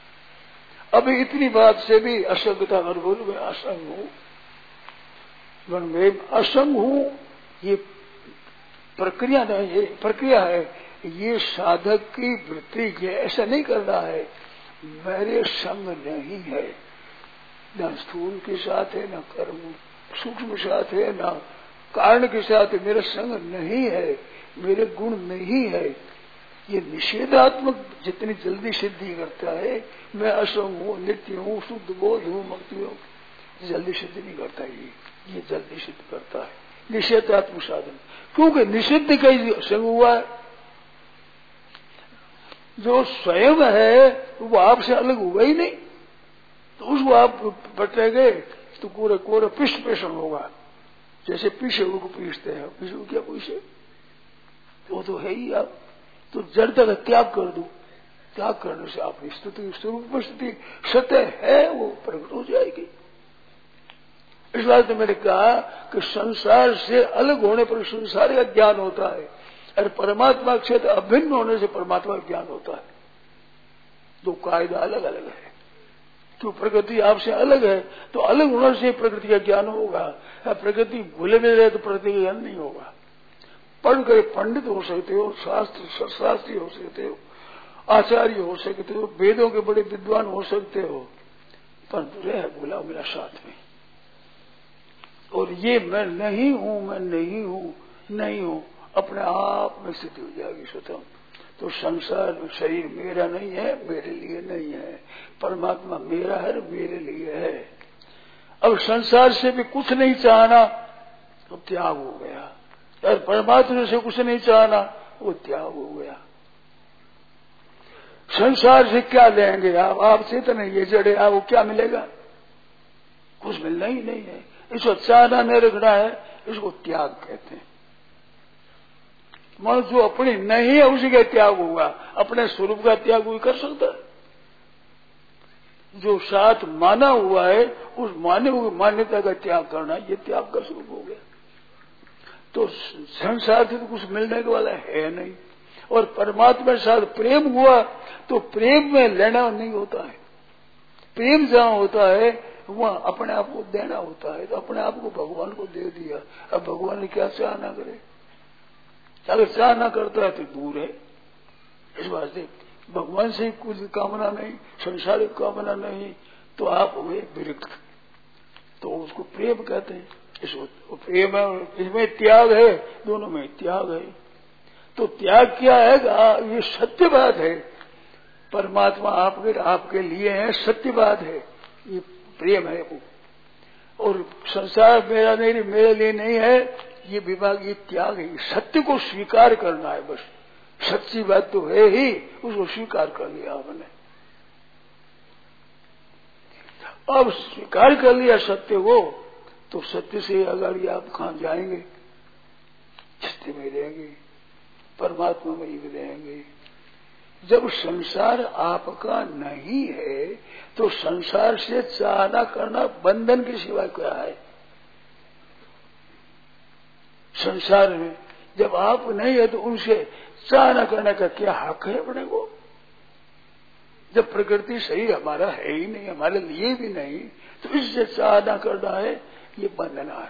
अभी इतनी बात से भी असंगता का अनुभव, मैं असंग हूं, मैं असंग हूं, ये प्रक्रिया नहीं है, प्रक्रिया है। ये साधक की वृत्ति है, ऐसा नहीं करना है। मेरे संग नहीं है, न स्थूल के साथ है, न कर्म सूक्ष्म के साथ है, न कारण के साथ है। मेरा संग नहीं है, मेरे गुण नहीं है। ये निषेधात्मक जितनी जल्दी सिद्धि करता है, मैं असंग हूँ, नित्य हूँ, शुद्ध बोध हूँ, मुक्ति हूँ, जल्दी सिद्धि नहीं करता। ये जल्दी सिद्ध करता है निषेधात्मक साधन। क्योंकि निषिद्ध का ही संग हुआ है। जो स्वयं है वो आपसे अलग हुआ ही नहीं, तो उसको आप बटेंगे तो कोरे कोरे पिष्ट पेषण होगा। जैसे पीछे को पीसते हैं, पीछे को क्या पीछे, वो तो है ही। आप तो जड़ता का त्याग कर दो, त्याग करने से आपकी स्थिति स्वरूप स्थिति सत्य है वो प्रकट हो जाएगी। इस बात में मैंने कहा कि संसार से अलग होने पर संसार का ज्ञान होता है, और परमात्मा क्षेत्र अभिन्न होने से परमात्मा का ज्ञान होता है। दो कायदा अलग अलग है। तो प्रकृति आपसे अलग है, तो अलग होने से प्रकृति का ज्ञान होगा। प्रकृति भूले में रहे तो प्रकृति का ज्ञान नहीं होगा। पढ़ कर पंडित हो सकते हो, शास्त्री हो सकते हो, आचार्य हो सकते हो, वेदों के बड़े विद्वान हो सकते हो, परंतु रह बोला मेरा साथ में। और ये मैं नहीं हूं, मैं नहीं हूं, नहीं हूं, अपने आप में स्थिति हो जाएगी स्वतः। तो संसार में शरीर मेरा नहीं है, मेरे लिए नहीं है। परमात्मा मेरा है, मेरे लिए है। अब संसार से भी कुछ नहीं चाहना तो त्याग हो गया, और परमात्मा से कुछ नहीं चाहना वो त्याग हो गया। संसार से क्या लेंगे आप? आप चेतन है, ये जड़े आपको क्या मिलेगा? कुछ मिलना ही नहीं है। इसको चाहना नहीं रखना है, इसको त्याग कहते हैं। मन जो अपनी नहीं है उसी का त्याग होगा, अपने स्वरूप का त्याग कोई कर सकता है? जो साथ माना हुआ है उस माने हुए मान्यता का त्याग करना, ये त्याग का स्वरूप हो गया। तो संसार से तो कुछ मिलने के वाला है नहीं। और परमात्मा के साथ प्रेम हुआ तो प्रेम में लेना नहीं होता है। प्रेम जहां होता है वहां अपने आप को देना होता है। तो अपने आप को भगवान को दे दिया। अब भगवान ने क्या चाह ना करे? अगर चाह ना करता है तो दूर है। इस वास्ते भगवान से कुछ कामना नहीं, संसारिक कामना नहीं, तो आप हुए विरक्त। तो उसको प्रेम कहते हैं। इसको प्रेम है, इसमें त्याग है, दोनों में त्याग है। तो त्याग क्या है? ये सत्य बात है, परमात्मा आपके लिए है, सत्य बात है, ये प्रेम है वो। और संसार मेरा नहीं, मेरे लिए नहीं है, ये विभाग, ये त्याग है। सत्य को स्वीकार करना है बस। सच्ची बात तो है ही, उसको स्वीकार कर लिया आपने। अब स्वीकार कर लिया सत्य को, तो सत्य से अगर आप कहां जाएंगे? सत्य में रहेंगे, परमात्मा में ही रहेंगे। जब संसार आपका नहीं है, तो संसार से चाहना करना बंधन के सिवाय क्या है? संसार में जब आप नहीं है, तो उनसे चाहना करने का क्या हक है अपने को? जब प्रकृति शरीर हमारा है ही नहीं, हमारे लिए भी नहीं, तो इससे चाहना करना है, ये बंधना है।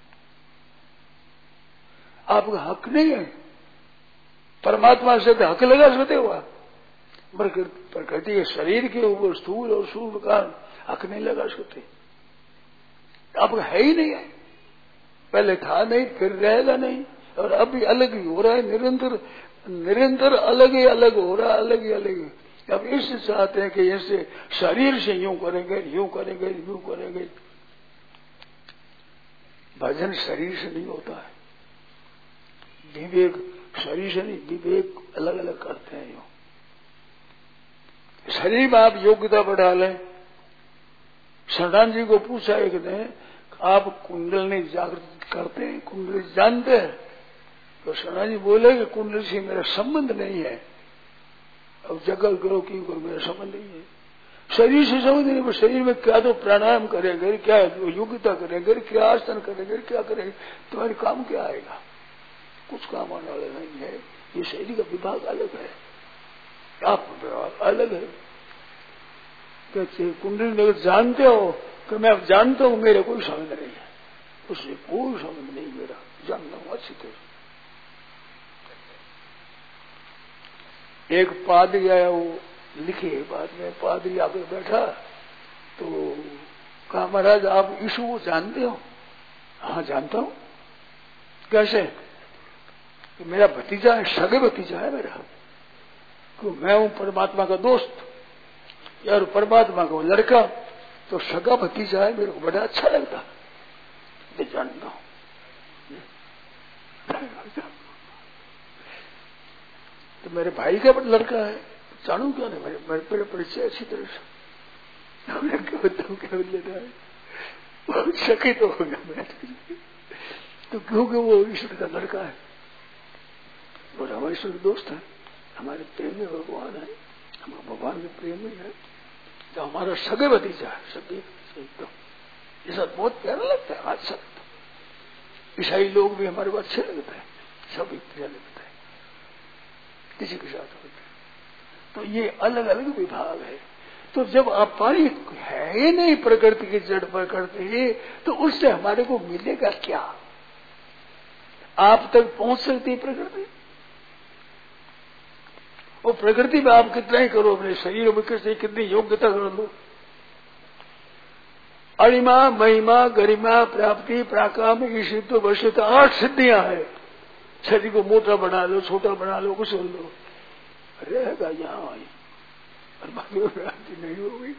आपका हक नहीं है। परमात्मा से तो हक लगा सकते हुआ, प्रकृति के शरीर के ऊपर स्थूल और सूक्ष्म का हक नहीं लगा सकते। आपका है ही नहीं है, पहले था नहीं, फिर रहेगा नहीं, और अभी अलग ही हो रहा है, निरंतर अलग ही अलग हो रहा है, अलग ही अलग। अब इससे चाहते हैं कि ऐसे शरीर से यूं करेंगे, यूं करेंगे, यूं करेंगे। भजन शरीर से नहीं होता है, विवेक शरीर से नहीं, विवेक अलग अलग करते हैं। यूं शरीर में आप योग्यता बढ़ा लें। सरदान जी को पूछा एक ने, आप कुंडली जागृत करते हैं, कुंडली जानते हैं? तो सरदान जी बोले कि कुंडली से मेरा संबंध नहीं है। अब जगह करो क्यों करो, मेरा संबंध नहीं है। शरीर से संबंध नहीं, शरीर में क्या तो प्राणायाम करेंगे, क्या योग्यता करेंगे, क्या आसन करेंगे, क्या करेंगे, तुम्हारे काम क्या आएगा? कुछ काम आने वाला नहीं है। ये शरीर का विभाग अलग है, आप विभाग अलग है। कहते कुंडली जानते हो कि मैं जानता हूं, मेरे कोई संबंध नहीं है, उससे कोई संबंध नहीं मेरा, जानता हूं अच्छी तरह। एक पादरी आया, वो लिखे बाद में, पादरी आगे बैठा तो कहा, महाराज आप यीशु को जानते हो? हाँ जानता हूं। कैसे? कि मेरा भतीजा है, सगे भतीजा है मेरा, कि मैं हूं परमात्मा का दोस्त, यार परमात्मा का लड़का, तो सगा भतीजा है, मेरे को बड़ा अच्छा लगता, मैं जानता हूं। तो मेरे भाई का लड़का है, जानू क्या नहीं, मेरे परिचय अच्छी तरह से, मैं क्या बताऊं, क्या लेना है, बहुत सके तो हो गया मैं। तो क्योंकि वो ईश्वर का लड़का है और हमारे ईश्वर दोस्त है, हमारे प्रेम में भगवान है, हमारा भगवान के प्रेम में है, तो हमारा सगे भतीजा है, सगे एकदम, ये सब बहुत प्यारा लगता है। अच्छा लगता है, ईसाई लोग भी हमारे को अच्छे लगता है, सब प्यारा लगता है किसी के साथ होता है। तो ये अलग अलग विभाग है। तो जब अपारी है ही नहीं प्रकृति की जड़ प्रकृति, तो उससे हमारे को मिलेगा क्या? आप तक पहुंच सकती है प्रकृति? और प्रकृति में आप कितना ही करो, अपने शरीर में कितनी योग्यता कर लो, अणिमा महिमा गरिमा प्राप्ति प्राकाम ईशित्व वशिता 8 सिद्धियां है। शरीर को मोटा बना लो, छोटा बना लो, कुछ लो, रहेगा यहां आई, और बाकी प्राप्ति नहीं होगी।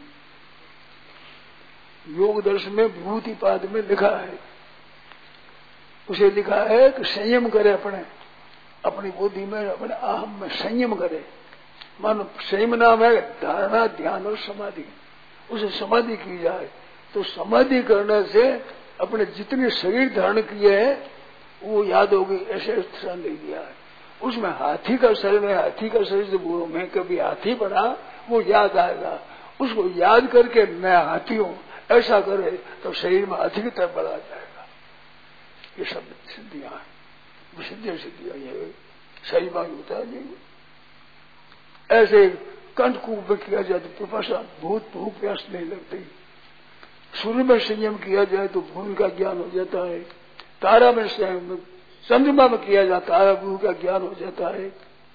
योग दर्शन में विभूतिपाद में लिखा है, उसे लिखा है कि संयम करे, अपनी बुद्धि में, अपने अहम में संयम करे। मानो संयम नाम है धारणा, ध्यान और समाधि, उसे समाधि की जाए। तो समाधि करने से अपने जितने शरीर धारण किए हैं वो याद होगी, ऐसे संदेह दिया है। उसमें हाथी का शरीर है, हाथी का शरीर से बोलो मैं कभी हाथी बना, वो याद आएगा। उसको याद करके मैं हाथी हूं ऐसा करे तो शरीर में हाथी की तरफ बढ़ा जाएगा। ये सब सिद्धियां हैं, सिद्धियां ये सही बात होता है नहीं। ऐसे कंठकूप में किया जाए तो पिपासा बहुत भूख प्यास नहीं लगती। सूर्य में संयम किया जाए तो भूमि का ज्ञान हो जाता है। तारा में संयम, चंद्रमा में किया जाता है, तारा भूमि का ज्ञान हो जाता है।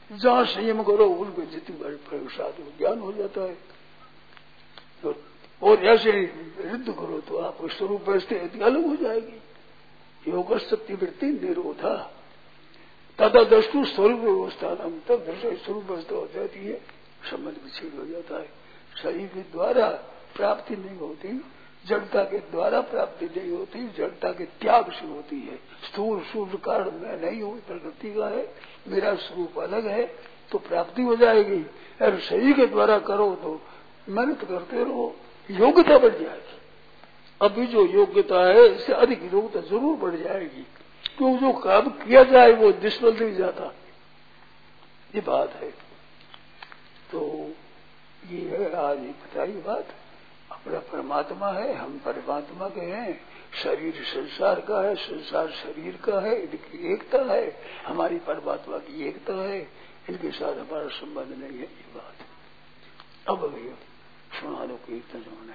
जहाँ संयम करो उनको जितनी बड़ी प्रसाद ज्ञान हो जाता है। तो और ऐसे युद्ध करो तो आपको स्वरूप व्यवस्था अलग हो जाएगी। योग शक्ति वृत्ति निरोधा तथा दृष्टु स्वरूप व्यवस्था नाम, तब दृष्टि स्वरूप व्यवस्था हो जाती है, संबंध विच्छेद हो जाता है। शरीर के द्वारा प्राप्ति नहीं होती, जड़ता के द्वारा प्राप्ति नहीं होती, जड़ता के त्याग से होती है। स्थूल सूर्य कारण मैं नहीं हूँ, प्रकृति का है, मेरा स्वरूप अलग है, तो प्राप्ति हो जाएगी। और शरीर के द्वारा करो तो मेहनत करते रहो, योग्यता बढ़ जाएगी। अभी जो योग्यता है इससे अधिक योग्यता जरूर बढ़ जाएगी, क्यों जो काम किया जाए वो निष्फल नहीं जाता, ये बात है। तो ये है आज ये बताई बात। अपना परमात्मा है, हम परमात्मा के हैं, शरीर संसार का है, संसार शरीर का है, इनकी एकता है, हमारी परमात्मा की एकता है, इनके साथ हमारा संबंध नहीं है, ये बात। अब भैया सुना लो कीर्तन होने।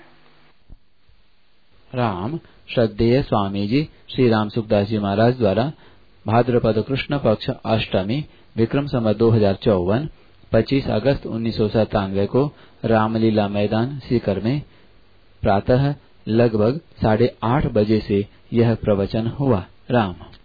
राम श्रद्धेय स्वामी जी श्री राम सुखदास जी महाराज द्वारा भाद्रपद कृष्ण पक्ष अष्टमी विक्रम संवत 2054 25 अगस्त 1997 को रामलीला मैदान सीकर में प्रातः लगभग 8:30 बजे से यह प्रवचन हुआ। राम।